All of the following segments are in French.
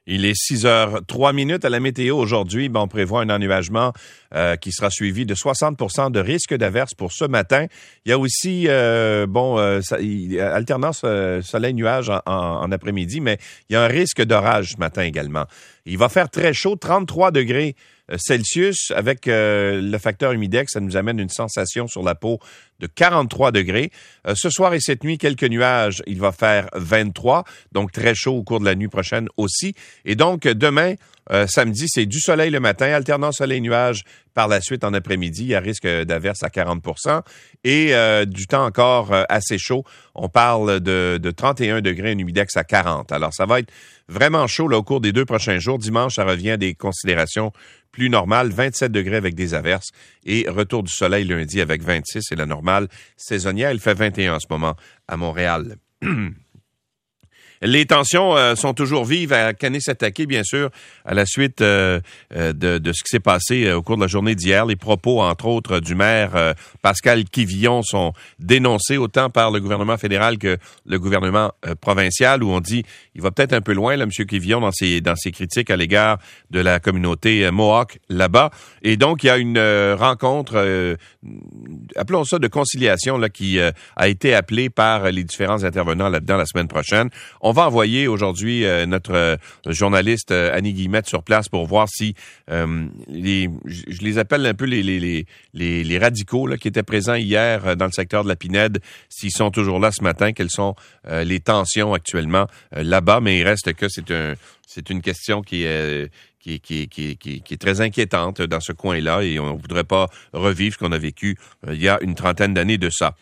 Il est 6h03 à la météo aujourd'hui. On prévoit un ennuagement qui sera suivi de 60% de risque d'averse pour ce matin. Il y a aussi, alternance soleil-nuage en après-midi, mais il y a un risque d'orage ce matin également. Il va faire très chaud, 33 degrés Celsius avec le facteur humidex. Ça nous amène une sensation sur la peau de 43 degrés. Ce soir et cette nuit, quelques nuages. Il va faire 23, donc très chaud au cours de la nuit prochaine aussi. Et donc, demain, samedi, c'est du soleil le matin, alternant soleil-nuage par la suite en après-midi. Il y a risque d'averse à 40% et du temps encore assez chaud. On parle de 31 degrés, un humidex à 40. Alors, ça va être vraiment chaud là, au cours des 2 prochains jours. Dimanche, ça revient à des considérations plus normales, 27 degrés avec des averses et retour du soleil lundi avec 26. C'est la normale saisonnière. Il fait 21 en ce moment à Montréal. Les tensions sont toujours vives à Kanesatake, bien sûr, à la suite de ce qui s'est passé au cours de la journée d'hier. Les propos, entre autres, du maire Pascal Quivillon sont dénoncés autant par le gouvernement fédéral que le gouvernement provincial, où on dit il va peut-être un peu loin, là, M. Quivillon, dans ses critiques à l'égard de la communauté Mohawk là-bas. Et donc, il y a une rencontre, appelons ça de conciliation, là, qui a été appelée par les différents intervenants là-dedans la semaine prochaine. On va envoyer aujourd'hui notre journaliste Annie Guillemette sur place pour voir si je les appelle un peu les radicaux là, qui étaient présents hier dans le secteur de la Pinède, s'ils sont toujours là ce matin, quelles sont les tensions actuellement là-bas, mais il reste que c'est une question qui est très inquiétante dans ce coin-là et on ne voudrait pas revivre ce qu'on a vécu il y a une trentaine d'années de ça.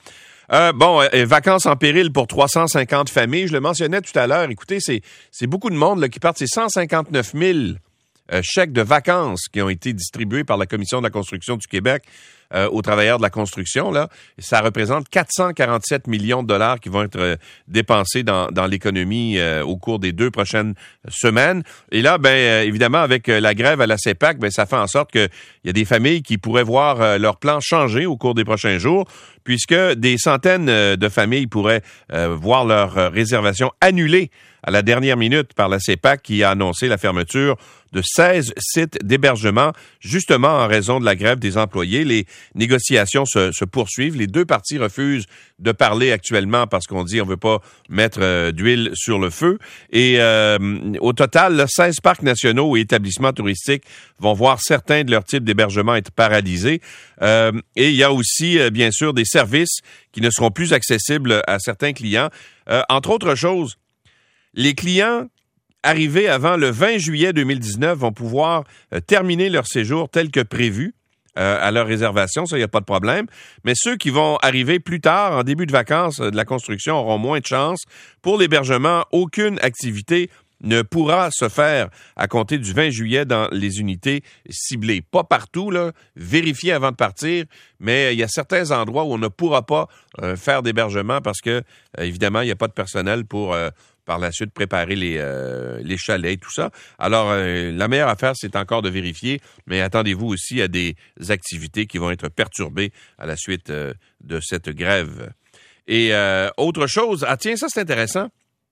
Vacances en péril pour 350 familles. Je le mentionnais tout à l'heure. Écoutez, c'est beaucoup de monde là, qui partent. C'est 159 000 chèques de vacances qui ont été distribués par la Commission de la construction du Québec aux travailleurs de la construction. Là. Ça représente 447 millions de dollars qui vont être dépensés dans l'économie au cours des 2 prochaines semaines. Et là, évidemment, avec la grève à la CEPAC, ça fait en sorte qu'il y a des familles qui pourraient voir leur plan changer au cours des prochains jours, puisque des centaines de familles pourraient voir leur réservation annulée à la dernière minute par la CEPAC qui a annoncé la fermeture de 16 sites d'hébergement, justement en raison de la grève des employés. Les négociations se poursuivent. Les 2 parties refusent de parler actuellement parce qu'on dit on veut pas mettre d'huile sur le feu. Et au total, là, 16 parcs nationaux et établissements touristiques vont voir certains de leurs types d'hébergement être paralysés. Et il y a aussi, bien sûr, des services qui ne seront plus accessibles à certains clients. Entre autres choses, les clients arrivés avant le 20 juillet 2019 vont pouvoir terminer leur séjour tel que prévu à leur réservation, ça, il n'y a pas de problème. Mais ceux qui vont arriver plus tard, en début de vacances de la construction, auront moins de chance. Pour l'hébergement, aucune activité ne pourra se faire à compter du 20 juillet dans les unités ciblées. Pas partout, là, vérifiez avant de partir, mais il y a certains endroits où on ne pourra pas faire d'hébergement parce que, évidemment, il n'y a pas de personnel pour par la suite préparer les chalets et tout ça. Alors, la meilleure affaire, c'est encore de vérifier, mais attendez-vous aussi à des activités qui vont être perturbées à la suite de cette grève. Et autre chose, tiens, ça c'est intéressant.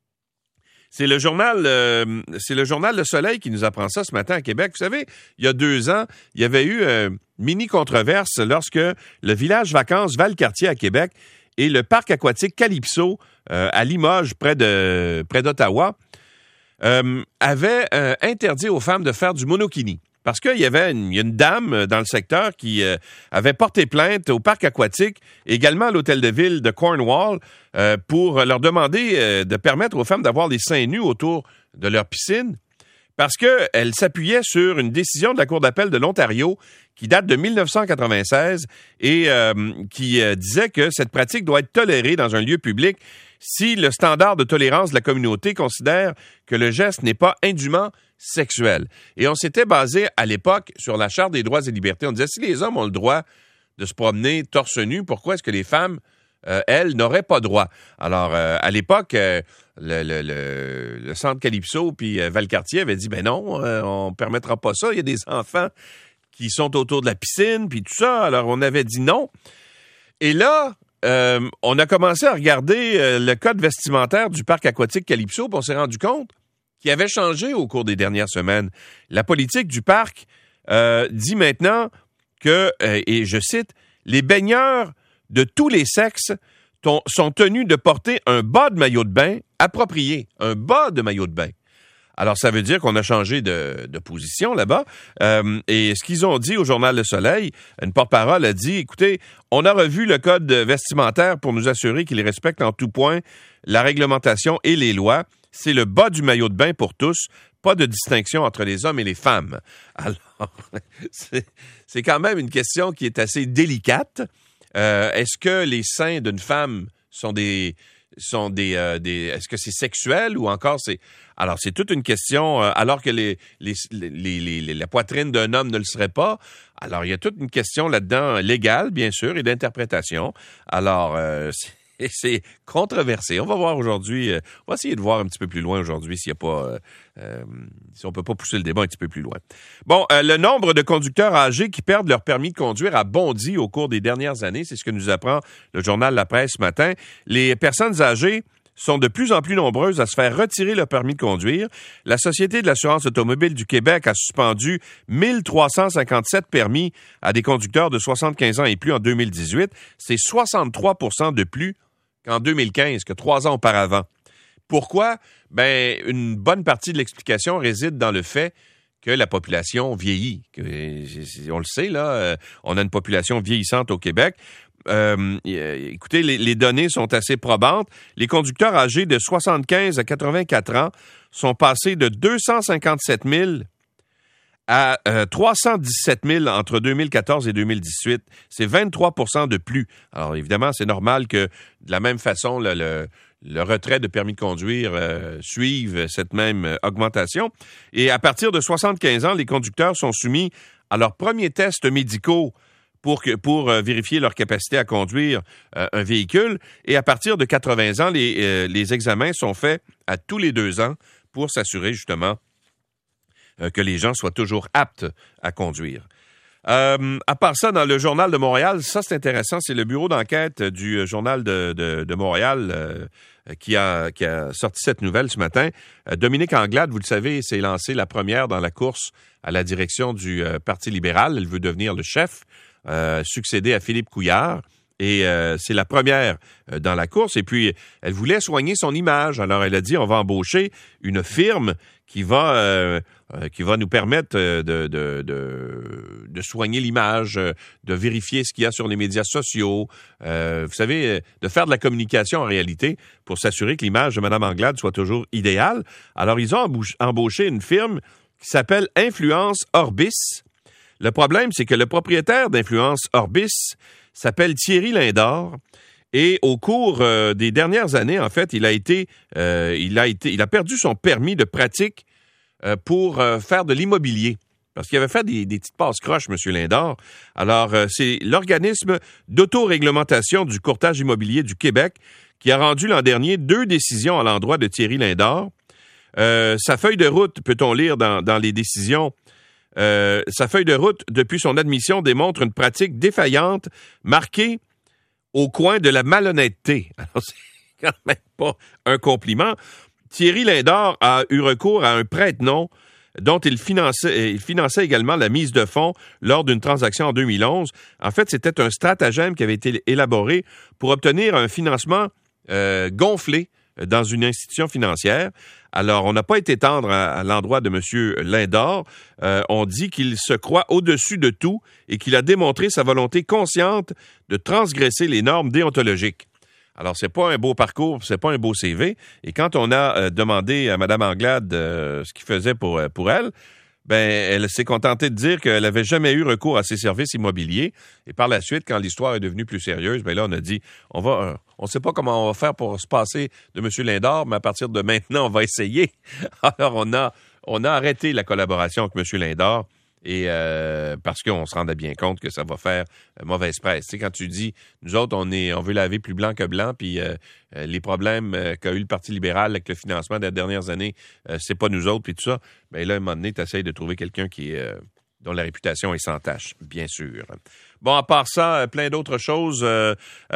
C'est le journal Le Soleil qui nous apprend ça ce matin à Québec. Vous savez, il y a 2 ans, il y avait eu mini-controverse lorsque le village vacances Valcartier à Québec et le parc aquatique Calypso à Limoges, près d'Ottawa, avaient interdit aux femmes de faire du monokini. Parce qu'il y a une dame dans le secteur qui avait porté plainte au parc aquatique, également à l'hôtel de ville de Cornwall, pour leur demander de permettre aux femmes d'avoir les seins nus autour de leur piscine, parce qu'elle s'appuyait sur une décision de la Cour d'appel de l'Ontario qui date de 1996 et qui disait que cette pratique doit être tolérée dans un lieu public si le standard de tolérance de la communauté considère que le geste n'est pas indûment sexuel. Et on s'était basé à l'époque sur la Charte des droits et libertés. On disait, si les hommes ont le droit de se promener torse nu, pourquoi est-ce que les femmes, elles, n'auraient pas droit? Alors, à l'époque, le centre Calypso puis Valcartier avait dit, ben non, on permettra pas ça. Il y a des enfants qui sont autour de la piscine, puis tout ça. Alors, on avait dit non. Et là, on a commencé à regarder le code vestimentaire du parc aquatique Calypso, puis on s'est rendu compte qui avait changé au cours des dernières semaines. La politique du parc dit maintenant que, et je cite, les baigneurs de tous les sexes sont tenus de porter un bas de maillot de bain approprié, un bas de maillot de bain. Alors, ça veut dire qu'on a changé de position là-bas. Et ce qu'ils ont dit au Journal Le Soleil, une porte-parole a dit, écoutez, on a revu le code vestimentaire pour nous assurer qu'il respecte en tout point la réglementation et les lois. C'est le bas du maillot de bain pour tous, pas de distinction entre les hommes et les femmes. Alors, c'est quand même une question qui est assez délicate. Est-ce que les seins d'une femme sont des est-ce que c'est sexuel ou encore c'est... Alors, c'est toute une question, alors que la poitrine d'un homme ne le serait pas. Alors, il y a toute une question là-dedans légale, bien sûr, et d'interprétation. Alors, c'est controversé. On va voir aujourd'hui, on va essayer de voir un petit peu plus loin aujourd'hui s'il y a pas, si on peut pas pousser le débat un petit peu plus loin. Bon, le nombre de conducteurs âgés qui perdent leur permis de conduire a bondi au cours des dernières années. C'est ce que nous apprend le journal La Presse ce matin. Les personnes âgées sont de plus en plus nombreuses à se faire retirer leur permis de conduire. La Société de l'assurance automobile du Québec a suspendu 1357 permis à des conducteurs de 75 ans et plus en 2018. C'est 63 % de plus qu'en 2015, que 3 ans auparavant. Pourquoi? Ben, une bonne partie de l'explication réside dans le fait que la population vieillit. On le sait, là, on a une population vieillissante au Québec. Écoutez, les données sont assez probantes. Les conducteurs âgés de 75 à 84 ans sont passés de 257 000 à 317 000 entre 2014 et 2018. C'est 23 % de plus. Alors, évidemment, c'est normal que, de la même façon, le retrait de permis de conduire suive cette même augmentation. Et à partir de 75 ans, les conducteurs sont soumis à leurs premiers tests médicaux pour vérifier leur capacité à conduire un véhicule. Et à partir de 80 ans, les examens sont faits à tous les 2 ans pour s'assurer justement que les gens soient toujours aptes à conduire. À part ça, dans le Journal de Montréal, ça c'est intéressant, c'est le bureau d'enquête du Journal de Montréal qui a sorti cette nouvelle ce matin. Dominique Anglade, vous le savez, s'est lancée la première dans la course à la direction du Parti libéral. Elle veut devenir le chef, succéder à Philippe Couillard. Et c'est la première dans la course. Et puis, elle voulait soigner son image. Alors, elle a dit, on va embaucher une firme qui va nous permettre de soigner l'image, de vérifier ce qu'il y a sur les médias sociaux. Vous savez, de faire de la communication en réalité pour s'assurer que l'image de Mme Anglade soit toujours idéale. Alors, ils ont embauché une firme qui s'appelle Influence Orbis. Le problème, c'est que le propriétaire d'Influence Orbis s'appelle Thierry Lindor. Et au cours des dernières années, en fait, il a perdu son permis de pratique pour faire de l'immobilier. Parce qu'il avait fait des petites passes-croches, M. Lindor. Alors, c'est l'organisme d'autoréglementation du courtage immobilier du Québec qui a rendu l'an dernier 2 décisions à l'endroit de Thierry Lindor. Sa feuille de route, peut-on lire dans les décisions, sa feuille de route, depuis son admission, démontre une pratique défaillante marquée au coin de la malhonnêteté. Alors, c'est quand même pas un compliment. Thierry Lindor a eu recours à un prête-nom dont il finançait également la mise de fonds lors d'une transaction en 2011. En fait, c'était un stratagème qui avait été élaboré pour obtenir un financement gonflé dans une institution financière. Alors, on n'a pas été tendre à l'endroit de M. Lindor. On dit qu'il se croit au-dessus de tout et qu'il a démontré sa volonté consciente de transgresser les normes déontologiques. Alors, c'est pas un beau parcours, c'est pas un beau CV. Et quand on a demandé à Mme Anglade ce qu'il faisait pour elle, ben, elle s'est contentée de dire qu'elle n'avait jamais eu recours à ses services immobiliers. Et par la suite, quand l'histoire est devenue plus sérieuse, ben là, on a dit, on ne sait pas comment on va faire pour se passer de M. Lindor, mais à partir de maintenant, on va essayer. Alors, on a arrêté la collaboration avec M. Lindor. Et parce qu'on se rendait bien compte que ça va faire mauvaise presse. Tu sais, quand tu dis, nous autres, on veut laver plus blanc que blanc, puis les problèmes qu'a eu le Parti libéral avec le financement des dernières années, c'est pas nous autres, puis tout ça. Bien là, à un moment donné, tu essaies de trouver quelqu'un dont la réputation est sans tache, bien sûr. Bon, à part ça, plein d'autres choses.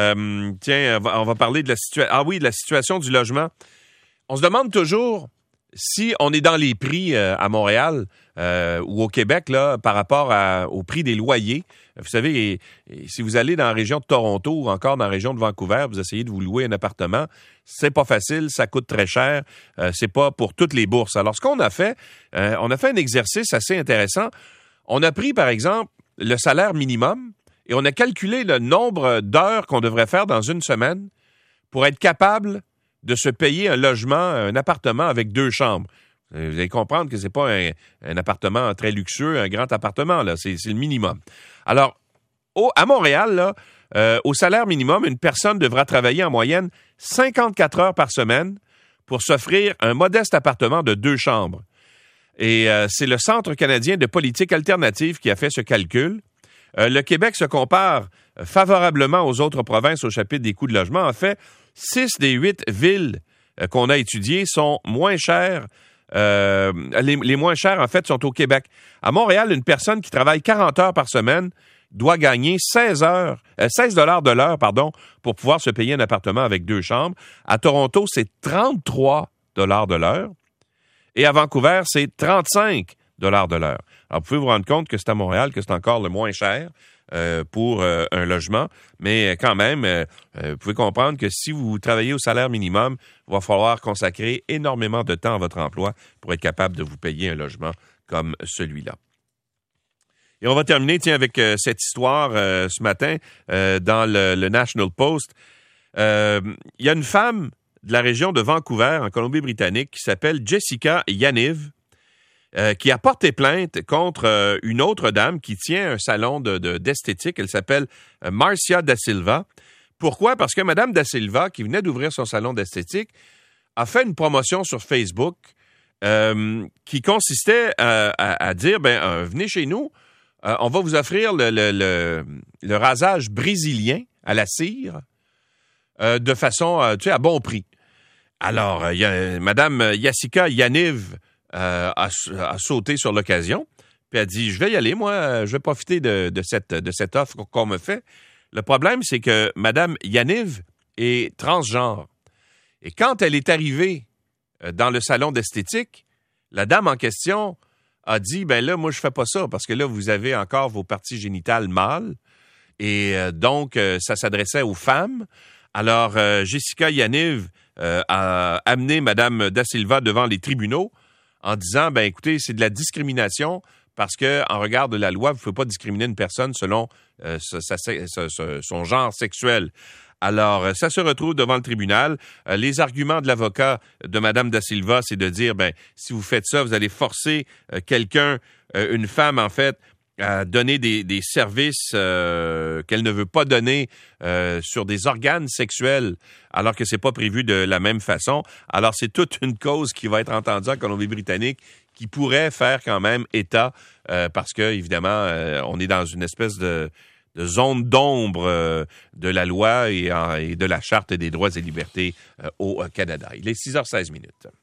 Tiens, on va parler de la situation. Ah oui, de la situation du logement. On se demande toujours, si on est dans les prix à Montréal ou au Québec, là, par rapport au prix des loyers, vous savez, si vous allez dans la région de Toronto ou encore dans la région de Vancouver, vous essayez de vous louer un appartement, c'est pas facile, ça coûte très cher, c'est pas pour toutes les bourses. Alors, ce qu'on a fait, on a fait un exercice assez intéressant. On a pris, par exemple, le salaire minimum et on a calculé le nombre d'heures qu'on devrait faire dans une semaine pour être capable de se payer un logement, un appartement avec 2 chambres. Vous allez comprendre que c'est pas un appartement très luxueux, un grand appartement, là. C'est le minimum. Alors, à Montréal, là, au salaire minimum, une personne devra travailler en moyenne 54 heures par semaine pour s'offrir un modeste appartement de 2 chambres. Et c'est le Centre canadien de politique alternative qui a fait ce calcul. Le Québec se compare favorablement aux autres provinces au chapitre des coûts de logement. En fait, 6 des 8 villes qu'on a étudiées sont moins chères. Les moins chères, en fait, sont au Québec. À Montréal, une personne qui travaille 40 heures par semaine doit gagner 16 $ de l'heure, pour pouvoir se payer un appartement avec 2 chambres. À Toronto, c'est 33 $ de l'heure. Et à Vancouver, c'est 35 $ de l'heure. Alors, vous pouvez vous rendre compte que c'est à Montréal que c'est encore le moins cher pour un logement. Mais quand même, vous pouvez comprendre que si vous travaillez au salaire minimum, il va falloir consacrer énormément de temps à votre emploi pour être capable de vous payer un logement comme celui-là. Et on va terminer, avec cette histoire ce matin dans le National Post. Il y a une femme de la région de Vancouver, en Colombie-Britannique, qui s'appelle Jessica Yaniv, qui a porté plainte contre une autre dame qui tient un salon d'esthétique. Elle s'appelle Marcia Da Silva. Pourquoi? Parce que Mme Da Silva, qui venait d'ouvrir son salon d'esthétique, a fait une promotion sur Facebook qui consistait à dire, venez chez nous, on va vous offrir le rasage brésilien à la cire de façon, à bon prix. Alors, Mme Jessica Yaniv a sauté sur l'occasion, puis a dit, je vais y aller, moi, je vais profiter de cette offre qu'on me fait. Le problème, c'est que Mme Yaniv est transgenre. Et quand elle est arrivée dans le salon d'esthétique, la dame en question a dit, là, moi, je fais pas ça, parce que là, vous avez encore vos parties génitales mâles, et donc, ça s'adressait aux femmes. Alors, Jessica Yaniv a amené Mme Da Silva devant les tribunaux en disant, écoutez, c'est de la discrimination parce que, en regard de la loi, vous ne pouvez pas discriminer une personne selon son genre sexuel. Alors, ça se retrouve devant le tribunal. Les arguments de l'avocat de Mme Da Silva, c'est de dire, si vous faites ça, vous allez forcer quelqu'un, une femme, en fait, à donner des services qu'elle ne veut pas donner sur des organes sexuels, alors que c'est pas prévu de la même façon. Alors, c'est toute une cause qui va être entendue en Colombie-Britannique qui pourrait faire quand même état, parce que, évidemment, on est dans une espèce de zone d'ombre de la loi et de la Charte des droits et libertés au Canada. Il est 6h16.